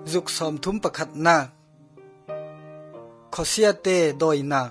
จุกสอมทุมประคัดนาขอเสียเตโดยนา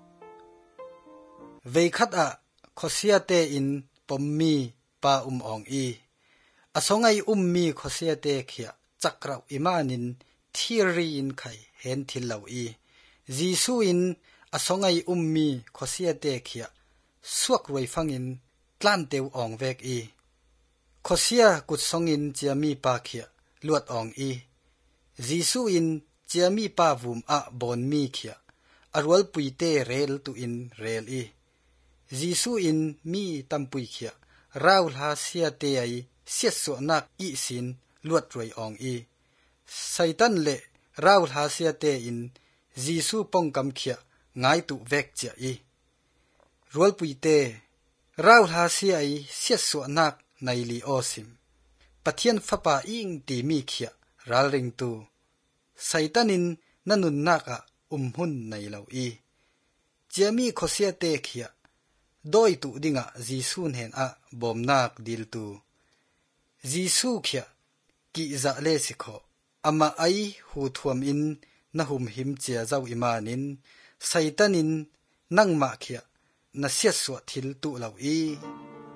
เวคัดอะขอเสียเตอินปมมีปาองอีอสงไอมีขอเสียเตเขียจักเราอิมานินที่รีอินไข่เห็นทิลเหลาอีจีซูอินอสงไอมีขอเสียเตเขียสวกรวยฟังอินกลั้นเตวเวกอีขอเสียกุดสงอินเจียมีปาเขียลวดอีจีซูอินเจียมีปาวุมอะบอนมีเขียอรวลปุยเตเรลตุอินเรลอีจีซูอินมีตัมปุยเขียราวลาเสียเตไอเสียสวนักอีสินลวดรวยอีไซตันเละราวลาเสียเตอินจีซูปงกำเขียง่ายตุเวกเจอีรวลปุยเตราวลาเสียไอเสียสวนักในลีโอซิมปะเทียนฟะปาอิงตีมีเขียรัลริงตูไซตันินนันุนนักะหุ่นในเหลาอีเจมีขอเสียเตเขียโดยตุดิงะจีซูนเห็นอะบอมนักดิลตูจีซูเขียกิจะเลสิขออามาไอหูทวมอินนะหุมหิมเจียเจ้าอิมานินไซตันินนั่งมาเขียน่ะเสียสวทิลตุเหลาอี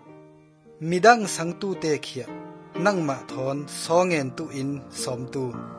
มิดังสังตูเตเขียนั่งมาทอนสองเงินตุอินสมตู